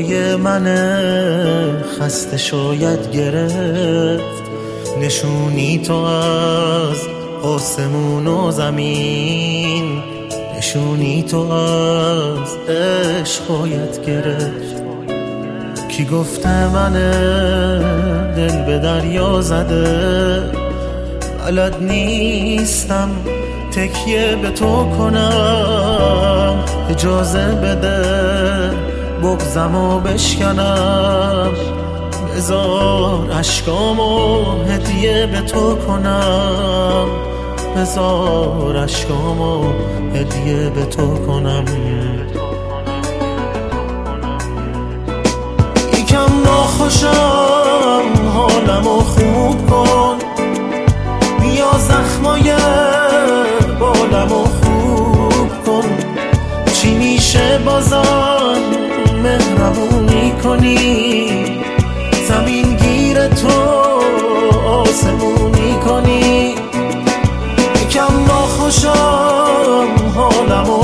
صدای من خسته شاید گرفت، نشونی تو از آسمون و زمین، نشونی تو از عشق باید گرفت. کی گفته من دل به دریا زده، بلد نیستم تکیه به تو کنم، اجازه بده بغضمو بشکنم، بذار اشکامو هدیه به تو کنم، بذار اشکامو هدیه به تو کنم. یکم ناخوشم حالمو خوب کن، بیا زخمای بالمو خوب کن، چی میشه بازم مهربونی کنی، زمین گیر تو آسمونی کنی. یکم ناخوشم حالمو